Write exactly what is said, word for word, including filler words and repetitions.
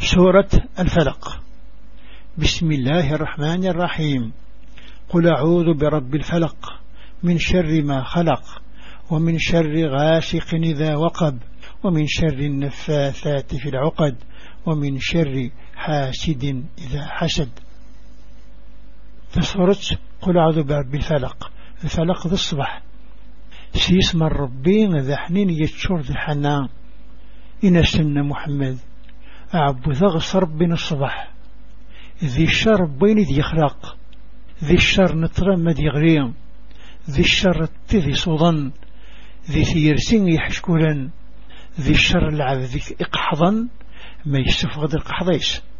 سورة الفلق. بسم الله الرحمن الرحيم. قل أعوذ برب الفلق من شر ما خلق ومن شر غاسق إذا وقب ومن شر النفاثات في العقد ومن شر حاسد إذا حسد. فسورة قل أعوذ برب الفلق. الفلق ذا الصبح سيسمى الربين ذا حنين يتشور ذا حنان إن سن محمد أعبو ذغص ربنا الصبح ذي الشر بين ذي يخلق ذي الشر نترمد يغريم ذي الشر التذي صوضا ذي ثيرسين يحشكولا ذي الشر العب ذي اقحضا ما يستفغد القحضيس.